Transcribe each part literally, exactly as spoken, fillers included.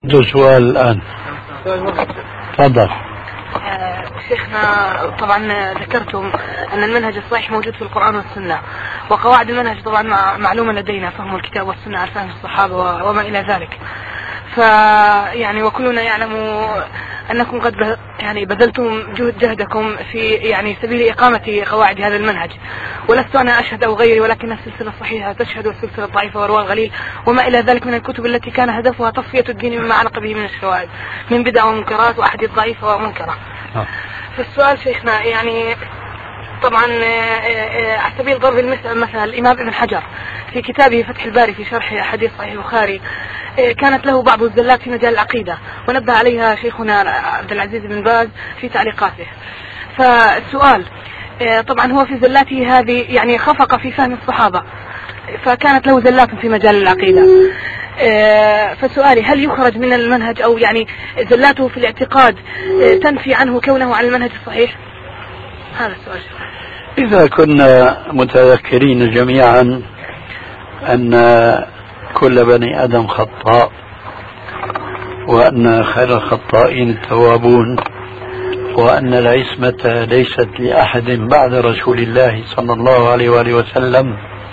سؤال الآن. تفضل. شيخنا طبعا ذكرتم أن المنهج الصحيح موجود في القرآن والسنة، وقواعد المنهج طبعا معلومة لدينا، فهم الكتاب والسنة على فهم الصحابة وما إلى ذلك. فيعني وكلنا يعلم أنكم قد يعني بذلتم جهد جهدكم في يعني سبيل إقامة قواعد هذا المنهج، ولست أنا أشهد أو غيري، ولكن السلسلة الصحيحة تشهد، والسلسلة الضعيفة ورواه الغليل وما إلى ذلك من الكتب التي كان هدفها تصفية الدين مما علق به من الشوائب من بدع ومنكرات وأحاديث ضعيفة ومنكرة. فالسؤال شيخنا يعني طبعا على سبيل ضرب المثل مثلا الإمام ابن حجر في كتابه فتح الباري في شرح حديث صحيح البخاري كانت له بعض الزلات في مجال العقيدة، ونبه عليها شيخنا عبد العزيز بن باز في تعليقاته. فالسؤال طبعا هو في زلاته هذه يعني خفق في فهم الصحابة، فكانت له زلات في مجال العقيدة. فسؤالي هل يخرج من المنهج أو يعني زلاته في الاعتقاد تنفي عنه كونه على المنهج الصحيح؟ هذا السؤال. إذا كنا متذكرين جميعا أن كل بني آدم خطاء، وأن خير الخطائين التوابون، وأن العصمة ليست لأحد بعد رسول الله صلى الله عليه وآله وسلم،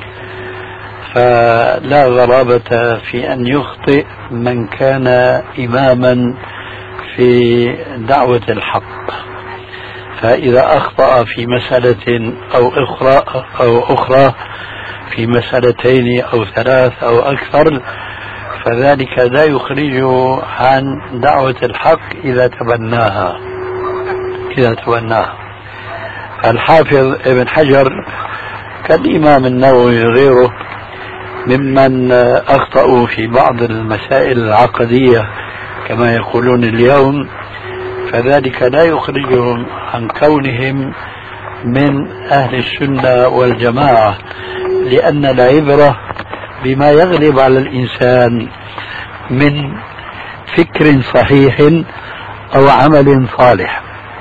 فلا غرابة في أن يخطئ من كان إماما في دعوة الحق. فإذا أخطأ في مسألة أو أخرى أو أخرى في مسألتين أو ثلاث أو أكثر، فذلك لا يخرجه عن دعوة الحق إذا تبناها إذا تبناها. الحافظ ابن حجر كالإمام النووي وغيره ممن أخطأوا في بعض المسائل العقدية كما يقولون اليوم، فذلك لا يخرجهم عن كونهم من أهل السنة والجماعة، لأن العبرة بما يغلب على الإنسان من فكر صحيح أو عمل صالح.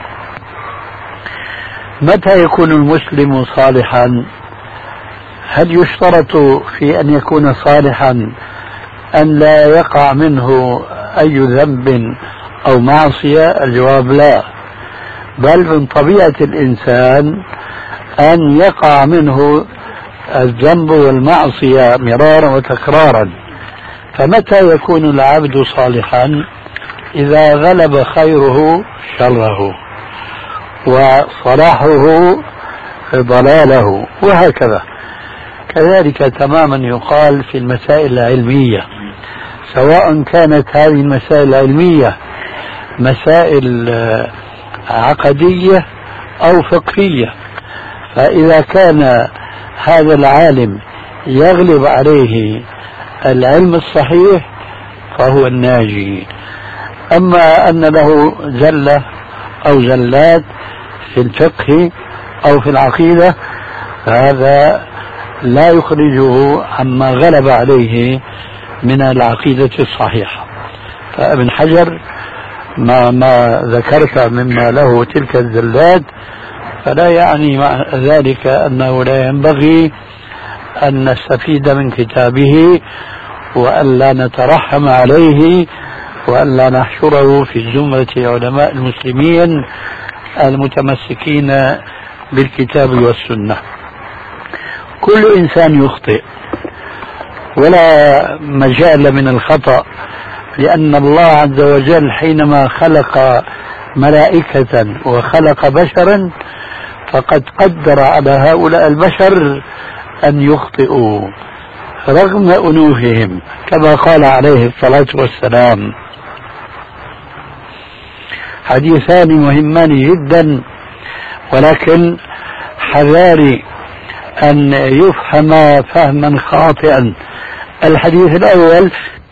متى يكون المسلم صالحا؟ هل يشترط في أن يكون صالحا أن لا يقع منه أي ذنب أو معصية؟ الجواب لا، بل من طبيعة الإنسان أن يقع منه الذنب والمعصية مرارا وتكرارا. فمتى يكون العبد صالحا؟ إذا غلب خيره شره وصلاحه ضلاله، وهكذا. كذلك تماما يقال في المسائل العلمية، سواء كانت هذه المسائل العلمية مسائل عقدية أو فقهية، فإذا كان هذا العالم يغلب عليه العلم الصحيح فهو الناجي. أما أن له زلة أو زلات في الفقه أو في العقيدة فهذا لا يخرجه عما غلب عليه من العقيدة الصحيحة. فابن حجر ما, ما ذكرت مما له تلك الزلات فلا يعني مع ذلك أنه لا ينبغي أن نستفيد من كتابه وأن لا نترحم عليه وأن لا نحشره في زمرة علماء المسلمين المتمسكين بالكتاب والسنة. كل إنسان يخطئ ولا مجال من الخطأ، لأن الله عز وجل حينما خلق ملائكة وخلق بشرا فقد قدر على هؤلاء البشر أن يخطئوا رغم أنوفهم، كما قال عليه الصلاة والسلام. حديثان مهمان جدا، ولكن حذاري أن يفهم فهما خاطئا. الحديث الأول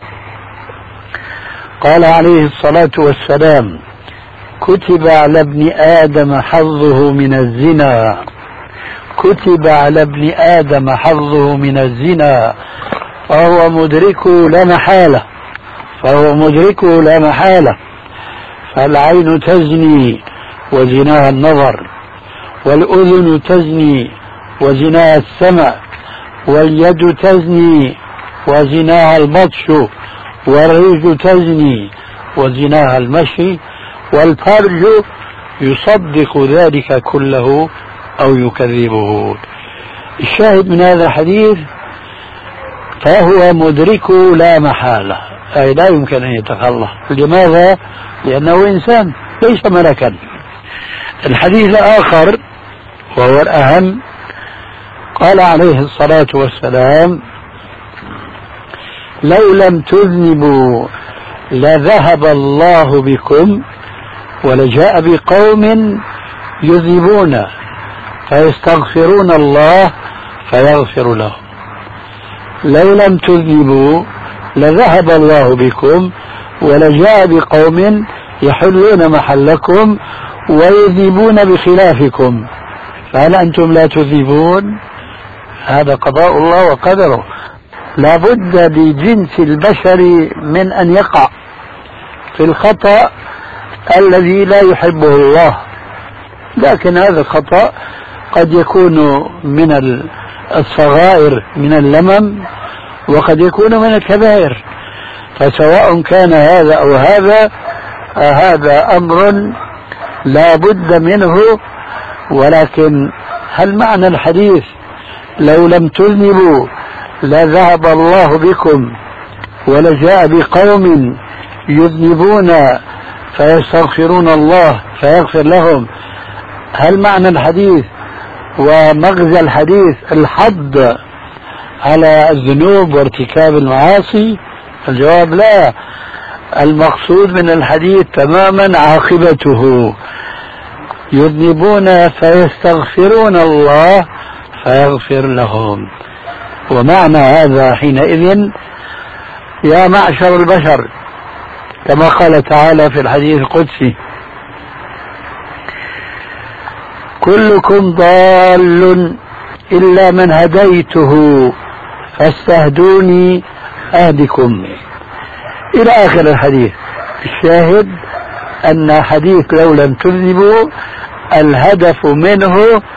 قال عليه الصلاة والسلام: كتب على ابن آدم حظه من الزنا، كتب على ابن آدم حظه من الزنا فهو مدركه لا محالة، فهو مدركه لا محالة. فالعين تزني وزناها النظر، والأذن تزني وزناها السمع، واليد تزني وزناها البطش، والرجل تزني وزناها المشي، والفرج يصدق ذلك كله أو يكذبه. الشاهد من هذا الحديث فهو مدركه لا محالة، أي لا يمكن أن يتخلص. لماذا؟ لأنه إنسان ليس ملكا. الحديث الآخر وهو الأهم، قال عليه الصلاة والسلام: لو لم تذنبوا لذهب الله بكم ولجاء بقوم يذنبون فيستغفرون الله فيغفر لهم. لو لم تذنبوا لذهب الله بكم ولجاء بقوم يحلون محلكم ويذنبون بخلافكم، فهل أنتم لا تذنبون؟ هذا قضاء الله وقدره. لا بد لجنس البشر من أن يقع في الخطأ الذي لا يحبه الله، لكن هذا الخطأ قد يكون من الصغائر من اللمم وقد يكون من الكبائر، فسواء كان هذا أو هذا هذا أمر لا بد منه. ولكن هل معنى الحديث لو لم تذنبوا لذهب الله بكم ولجاء بقوم يذنبون فيستغفرون الله فيغفر لهم، هل معنى الحديث ومغزى الحديث الحض على الذنوب وارتكاب المعاصي؟ الجواب لا. المقصود من الحديث تماما عاقبته، يذنبون فيستغفرون الله فيغفر لهم. ومعنى هذا حينئذ يا معشر البشر، كما قال تعالى في الحديث القدسي: كلكم ضال إلا من هديته فاستهدوني أهدكم، إلى آخر الحديث. الشاهد أن حديث لو لم تذنبوا الهدف منه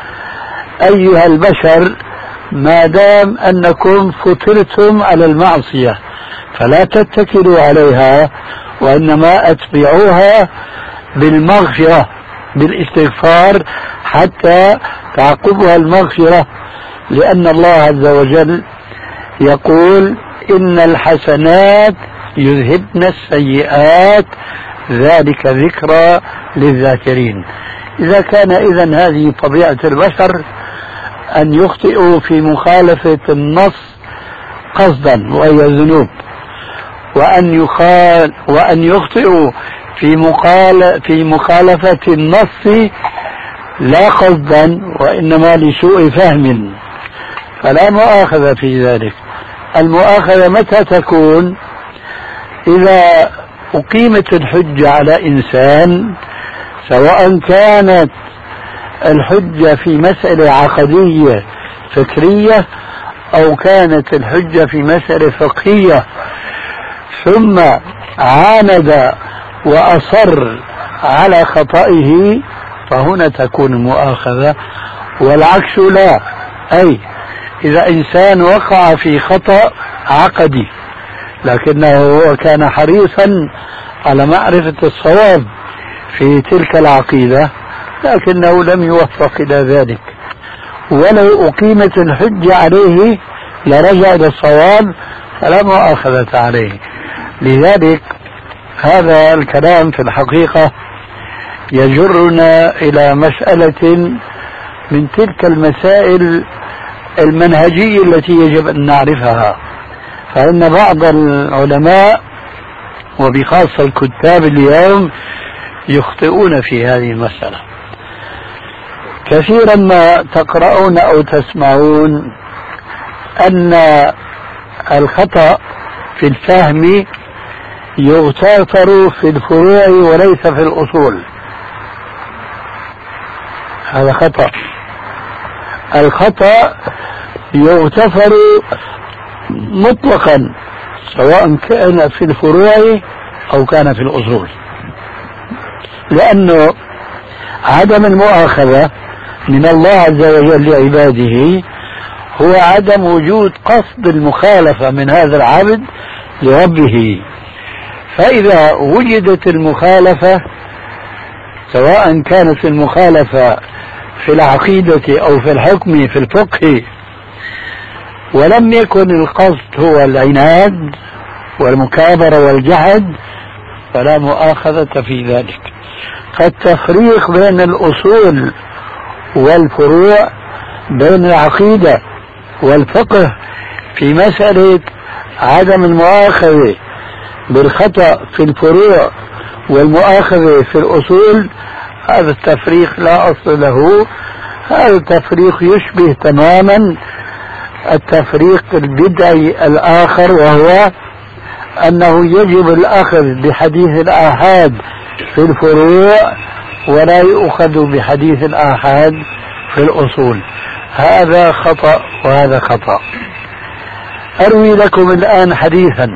أيها البشر ما دام أنكم فطرتم على المعصية فلا تتكلوا عليها، وإنما أتبعوها بالمغفرة بالاستغفار حتى تعقبها المغفرة، لأن الله عز وجل يقول: إن الحسنات يذهبن السيئات ذلك ذكرى للذاكرين. إذا كان إذن هذه طبيعة البشر أن يخطئوا في مخالفة النص قصدا وهي الذنوب، وأن يخال وأن يخطئوا في مخال في مخالفة النص لا قصدا وإنما لسوء فهم، فلا مؤاخذة في ذلك. المؤاخذة متى تكون؟ إذا أقيمت الحجة على إنسان، سواء كانت الحجة في مسألة عقدية فكرية أو كانت الحجة في مسألة فقهية، ثم عاند وأصر على خطئه، فهنا تكون المؤاخذة، والعكس لا. أي إذا إنسان وقع في خطأ عقدي لكنه هو كان حريصا على معرفة الصواب في تلك العقيدة لكنه لم يوفق إلى ذلك، ولو أقيمت الحجة عليه لرجع إلى الصواب فلا مؤاخذة عليه. لذلك هذا الكلام في الحقيقة يجرنا إلى مسألة من تلك المسائل المنهجية التي يجب أن نعرفها. فإن بعض العلماء وبخاصة الكتاب اليوم يخطئون في هذه المسألة. كثيرا ما تقرؤون أو تسمعون أن الخطأ في الفهم يغتفر في الفروع وليس في الأصول. هذا خطأ. الخطأ يغتفر مطلقا سواء كان في الفروع أو كان في الأصول، لأنه عدم المؤاخذة من الله عز وجل لعباده هو عدم وجود قصد المخالفة من هذا العبد لربه. فإذا وجدت المخالفة، سواء كانت المخالفة في العقيدة أو في الحكم في الفقه، ولم يكن القصد هو العناد والمكابرة والجحد، فلا مؤاخذة في ذلك. فالتفريق بين الأصول والفروع، بين العقيدة والفقه في مسألة عدم المؤاخذة بالخطأ في الفروع والمؤاخذة في الأصول، هذا التفريق لا أصل له. هذا التفريق يشبه تماما التفريق البدعي الآخر، وهو أنه يجب الأخذ بحديث الآحاد في الفروع ولا يؤخذ بحديث الآحاد في الأصول. هذا خطأ وهذا خطأ. أروي لكم الآن حديثا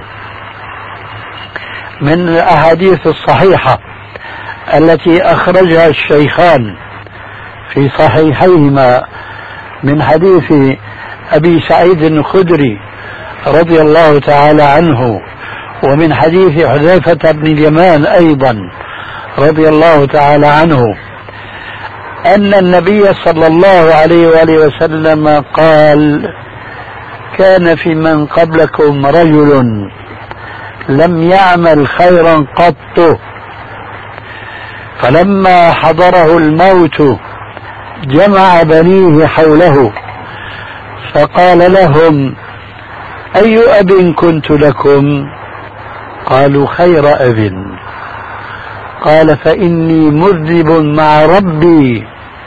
من الأحاديث الصحيحة التي أخرجها الشيخان في صحيحيهما من حديث أبي سعيد الخدري رضي الله تعالى عنه، ومن حديث حذيفة بن اليمان أيضا رضي الله تعالى عنه، أن النبي صلى الله عليه وآله وسلم قال: كان في من قبلكم رجل لم يعمل خيرا قط، فلما حضره الموت جمع بنيه حوله فقال لهم: أي أب كنت لكم؟ قالوا: خير أب. قال: فإني مذنب مع ربي،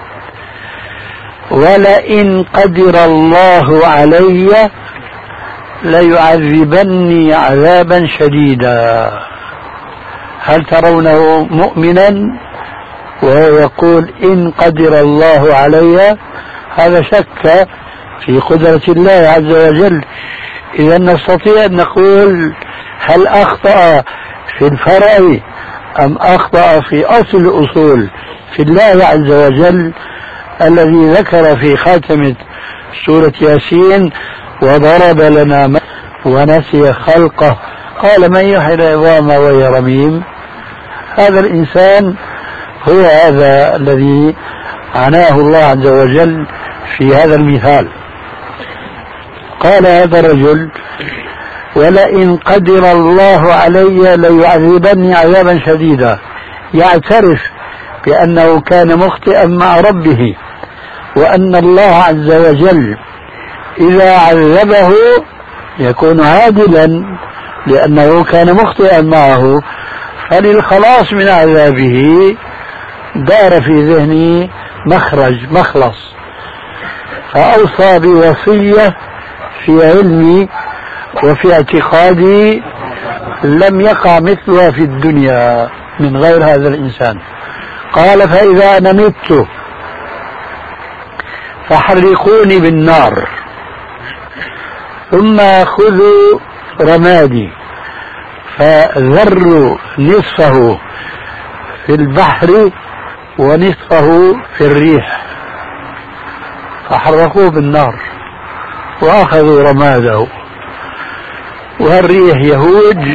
ولئن قدر الله علي ليعذبني عذابا شديدا. هل ترونه مؤمنا وهو يقول إن قدر الله علي؟ هذا شك في قدرة الله عز وجل. إذا نستطيع أن نقول هل أخطأ في الفرع أم أخطأ في أصل الأصول في الله عز وجل، الذي ذكر في خاتمة سورة ياسين: وضرب لنا ونسي خلقه قال من يحيي العظام وهي رميم. هذا الإنسان هو هذا الذي عناه الله عز وجل في هذا المثال. قال هذا الرجل: ولئن قدر الله علي ليعذبني عذابا شديدا، يعترف بأنه كان مخطئا مع ربه، وأن الله عز وجل إذا عذبه يكون عادلا لأنه كان مخطئا معه، فللخلاص من عذابه دار في ذهني مخرج مخلص، فأوصى بوصية في علمي وفي اعتقادي لم يقع مثلها في الدنيا من غير هذا الإنسان. قال: فإذا أنا مت فحرقوني بالنار، ثم خذوا رمادي فذروا نصفه في البحر ونصفه في الريح، فحرقوه بالنار وأخذوا رماده، والريح يهوج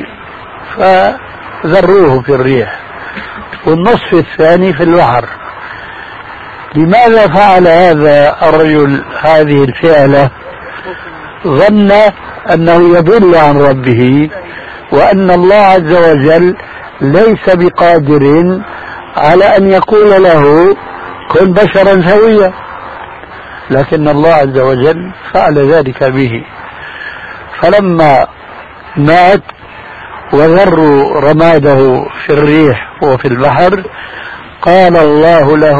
فذروه في الريح، والنصف الثاني في البحر. لماذا فعل هذا الرجل هذه الفعلة؟ ظن أنه يضل عن ربه، وأن الله عز وجل ليس بقادر على أن يقول له كن بشرا سويا، لكن الله عز وجل فعل ذلك به. فلما مات وذروا رماده في الريح وفي البحر قال الله له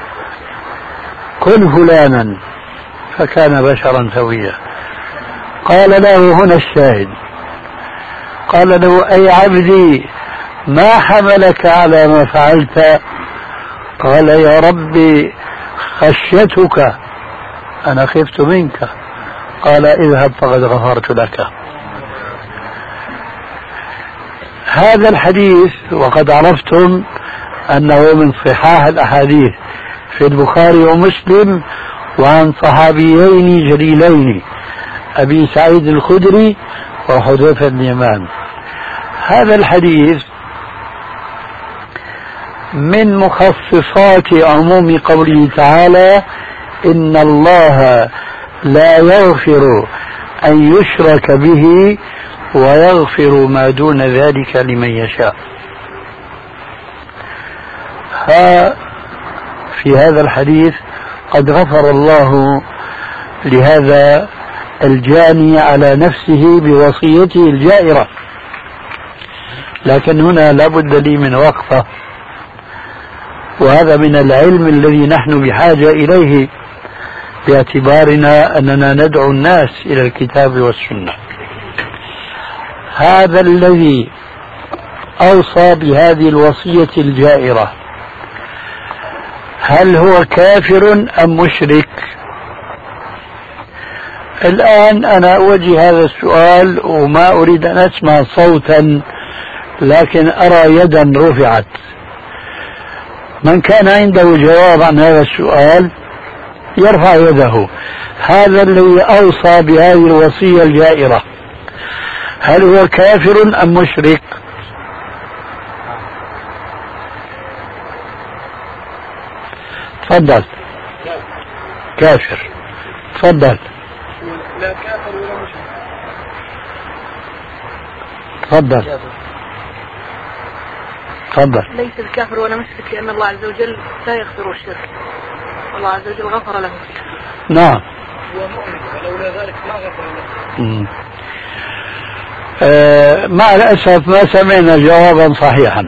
كن فلانا، فكان بشرا سويا. قال له هنا الشاهد، قال له أي عبدي ما حملك على ما فعلت؟ قال يا ربي خشيتك، أنا خفت منك. قال اذهب فقد غفرت لك. هذا الحديث وقد عرفتم أنه من صحاح الأحاديث في البخاري ومسلم، وعن صحابيين جليلين أبي سعيد الخدري وحذيفة بن اليمان. هذا الحديث من مخصصات عموم قوله تعالى إن الله لا يغفر أن يشرك به ويغفر ما دون ذلك لمن يشاء. ها في هذا الحديث قد غفر الله لهذا الجاني على نفسه بوصيته الجائرة، لكن هنا لا بد لي من وقفة، وهذا من العلم الذي نحن بحاجة إليه باعتبارنا أننا ندعو الناس إلى الكتاب والسنة. هذا الذي أوصى بهذه الوصية الجائرة هل هو كافر أم مشرك؟ الآن أنا أوجه هذا السؤال وما أريد أن أسمع صوتا، لكن أرى يدا رفعت. من كان عنده جواب عن هذا السؤال يرفع يده. هذا الذي أوصى بهذه الوصية الجائرة هل هو كافر أم مشرك؟ تفضل. كافر. تفضل. لا كافر ولا مشرك. تفضل. تفضل. ليس الكافر ولا مشرك لأن الله عز وجل لا يغفر الشرك، الله عز وجل غفر له. نعم. هو مؤمن ولولا ذلك ما غفر له. آه مع الأسف ما سمعنا جوابا صحيحا.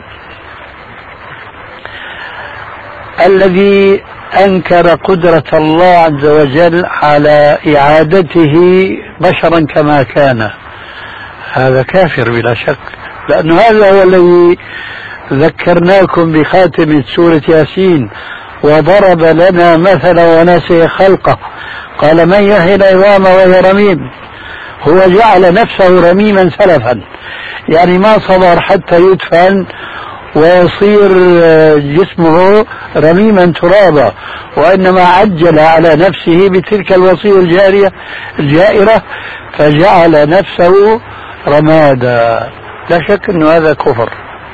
الذي أنكر قدرة الله عز وجل على إعادته بشرا كما كان هذا كافر بلا شك، لأن هذا هو الذي ذكرناكم بخاتم سورة ياسين وضرب لنا مثلا ونسي خلقه قال من يحيي العظام وهي رميم. هو جعل نفسه رميما سلفا، يعني ما صبر حتى يدفن ويصير جسمه رميما ترابا، وإنما عجل على نفسه بتلك الوصية الجارية الجائرة فجعل نفسه رمادا. لا شك أن هذا كفر،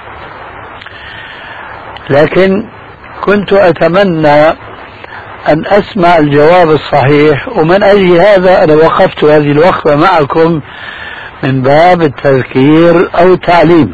لكن كنت أتمنى أن أسمع الجواب الصحيح، ومن أجل هذا أنا وقفت هذه الوقفة معكم من باب التذكير أو التعليم.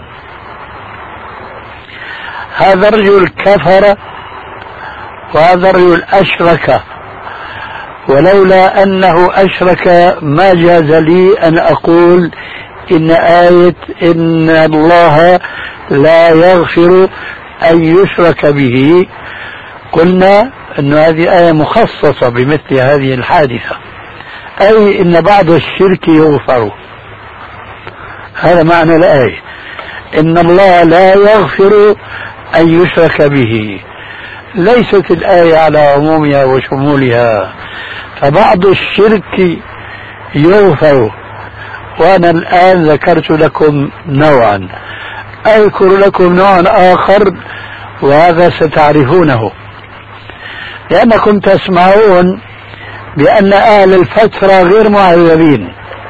هذا الرجل كفر وهذا الرجل أشرك، ولولا أنه أشرك ما جاز لي أن أقول إن آية إن الله لا يغفر أن يشرك به قلنا أن هذه آية مخصصة بمثل هذه الحادثة، أي إن بعض الشرك يغفر. هذا معنى الآية إن الله لا يغفر أن يشرك به. ليست الآية على عمومها وشمولها، فبعض الشرك يغفر. وأنا الآن ذكرت لكم نوعا، أذكر لكم نوعا آخر وهذا ستعرفونه، لأنكم تسمعون بأن أهل الفترة غير معذبين،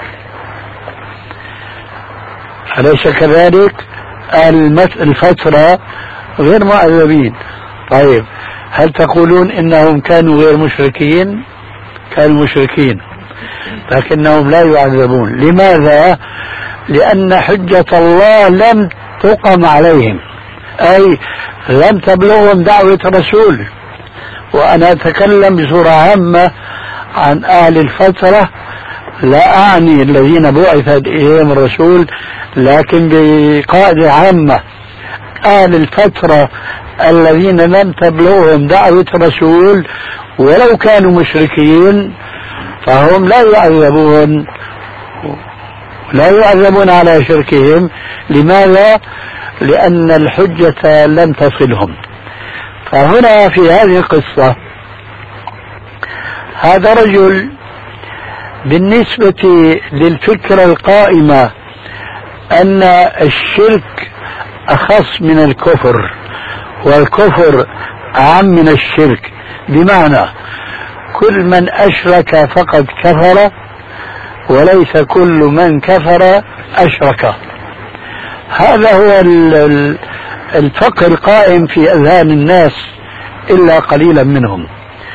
أليس كذلك؟ أهل الفترة غير معذبين. طيب هل تقولون إنهم كانوا غير مشركين؟ كانوا مشركين لكنهم لا يعذبون. لماذا؟ لأن حجة الله لم تقم عليهم، أي لم تبلغهم دعوة رسول. وأنا أتكلم بصورة عامة عن أهل الفترة، لا أعني الذين بعث إليهم الرسول، لكن بقاعدة عامة أهل الفترة الذين لم تبلغهم دعوة رسول ولو كانوا مشركين فهم لا يعذبون لا يعذبون على شركهم. لماذا؟ لأن الحجة لم تصلهم. فهنا في هذه القصة هذا رجل بالنسبة للفكرة القائمة أن الشرك أخص من الكفر والكفر أعم من الشرك، بمعنى كل من أشرك فقد كفر وليس كل من كفر أشرك. هذا هو الفقر القائم في أذهان الناس إلا قليلا منهم.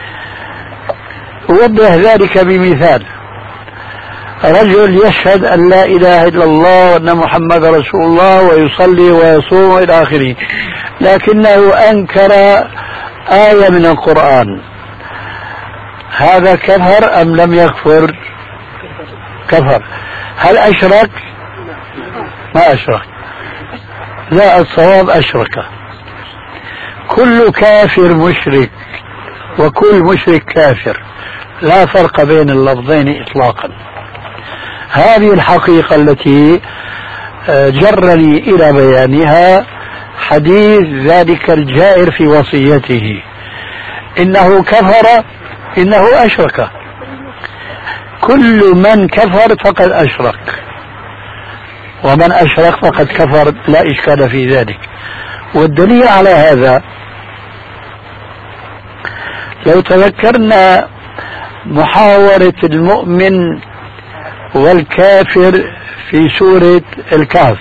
أوضح ذلك بمثال: رجل يشهد أن لا إله إلا الله وأن محمد رسول الله ويصلي ويصوم إلى آخره، لكنه أنكر آية من القرآن، هذا كفر أم لم يكفر؟ كفر. هل أشرك؟ ما أشرك. لا، الصواب أشرك. كل كافر مشرك وكل مشرك كافر، لا فرق بين اللفظين إطلاقا. هذه الحقيقة التي جرني إلى بيانها حديث ذلك الجائر في وصيته: إنه كفر إنه أشرك. كل من كفر فقد أشرك، ومن أشرك فقد كفر، لا إشكال في ذلك. والدليل على هذا لو تذكرنا محاورة المؤمن والكافر في سورة الكهف: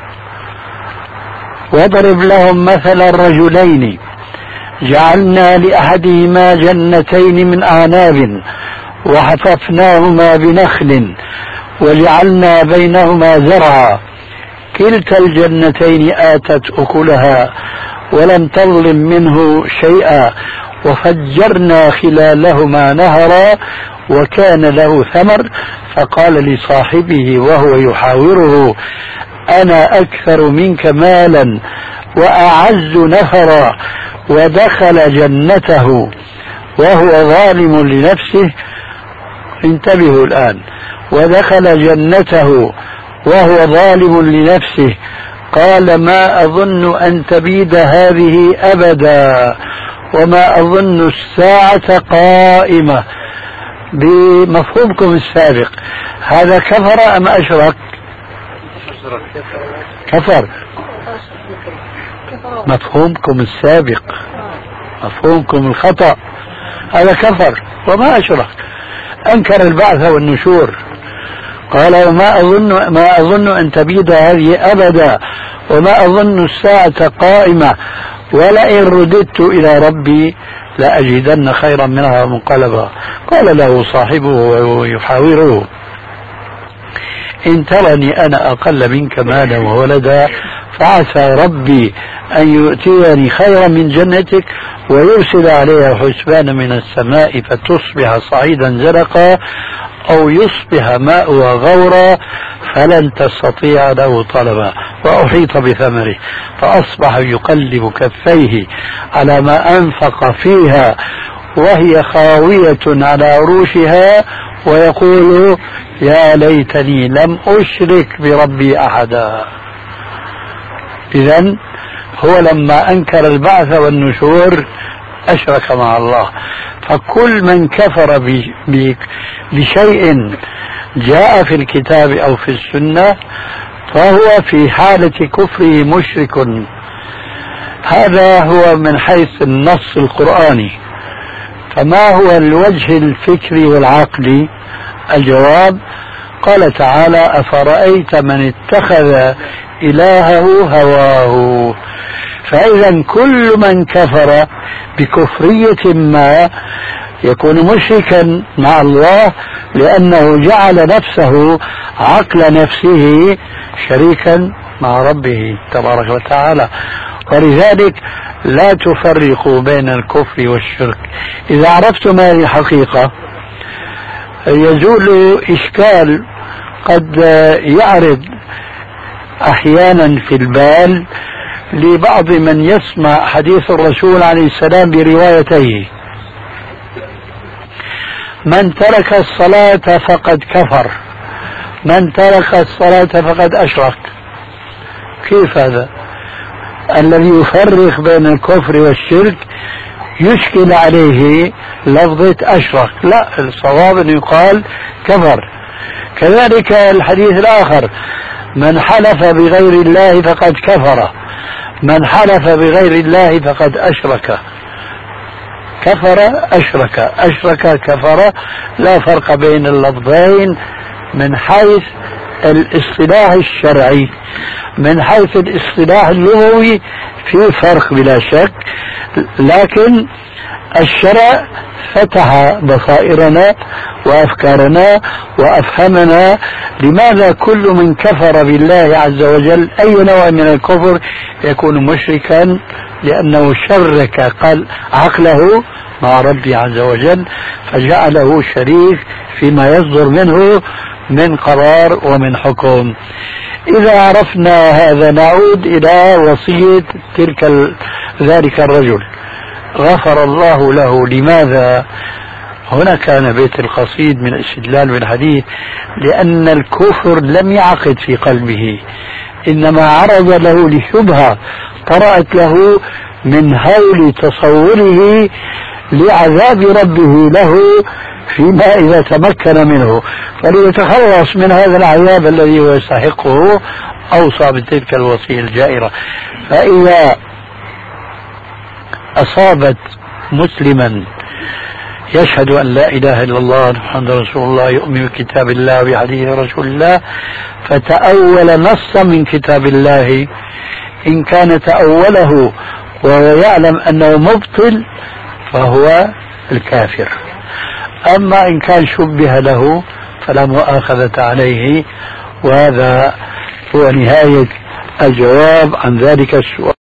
واضرب لهم مثل الرجلين جعلنا لأحدهما جنتين من أعناب وحففناهما بنخل وجعلنا بينهما زرعا كلتا الجنتين آتت أكلها ولم تظلم منه شيئا وفجرنا خلالهما نهرا وكان له ثمر فقال لصاحبه وهو يحاوره: أنا أكثر منك مالا وأعز نفرا. ودخل جنته وهو ظالم لنفسه. انتبهوا الآن: ودخل جنته وهو ظالم لنفسه قال ما أظن أن تبيد هذه أبدا وما أظن الساعة قائمة. بمفهومكم السابق هذا كفر أم أشرك؟ كفر. مفهومكم السابق، مفهومكم الخطأ، هذا كفر وما أشرك. أنكر البعث والنشور، قال وما أظن ما أظن أن تبيد هذه أبدا وما أظن الساعة قائمة ولئن رددت إلى ربي لأجدن خيرا منها منقلبا. قال له صاحبه ويحاوره: إن ترني أنا أقل منك مالا وولدا فعسى ربي أن يؤتيني خيرا من جنتك ويرسل عليها حسبانا من السماء فتصبح صعيدا زرقا أو يصبح ماؤها غورا فلن تستطيع له طلبا. وأحيط بثمره فأصبح يقلب كفيه على ما أنفق فيها وهي خاوية على عروشها ويقول يا ليتني لم أشرك بربي أحدا. إذن هو لما أنكر البعث والنشور أشرك مع الله. فكل من كفر بشيء جاء في الكتاب أو في السنة فهو في حالة كفره مشرك. هذا هو من حيث النص القرآني. فما هو الوجه الفكري والعقلي؟ الجواب: قال تعالى أفرأيت من اتخذ إلهه هواه. فإذا كل من كفر بكفرية ما يكون مشركا مع الله لأنه جعل نفسه عقل نفسه شريكا مع ربه تبارك وتعالى. ولذلك لا تفرقوا بين الكفر والشرك. إذا عرفتم هذه الحقيقة يزول إشكال قد يعرض أحيانا في البال لبعض من يسمع حديث الرسول عليه السلام بروايتيه: من ترك الصلاة فقد كفر، من ترك الصلاة فقد أشرك. كيف هذا؟ الذي يفرق بين الكفر والشرك يشكل عليه لفظة أشرك. لا، الصواب أن يقال كفر. كذلك الحديث الآخر: من حلف بغير الله فقد كفر، من حلف بغير الله فقد أشرك. كفر أشرك، أشرك كفر، لا فرق بين اللفظين من حيث الاصطلاح الشرعي. من حيث الاصطلاح اللغوي في فرق بلا شك، لكن الشرع فتح بصائرنا وأفكارنا وأفهمنا لماذا كل من كفر بالله عز وجل أي نوع من الكفر يكون مشركا، لأنه شرك قال عقله مع ربي عز وجل فجعله شريك فيما يصدر منه من قرار ومن حكم. إذا عرفنا هذا نعود إلى وصية تلك ذلك الرجل غفر الله له. لماذا؟ هنا كان بيت القصيد من الاستدلال بالحديث، لأن الكفر لم يعقد في قلبه، إنما عرض له لشبهة طرأت له من هول تصوره لعذاب ربه له فيما إذا تمكن منه، فليتخلص من هذا العذاب الذي هو يستحقه أوصى بتلك الوصية الجائرة. فإذا أصابت مسلما يشهد أن لا إله إلا الله محمد رسول الله يؤمن بكتاب الله وبحديث رسول الله فتأول نصا من كتاب الله، إن كان تأوله وهو يعلم أنه مبطل فهو الكافر. أما إن كان شبه له فلا مؤاخذة عليه. وهذا هو نهاية الجواب عن ذلك السؤال.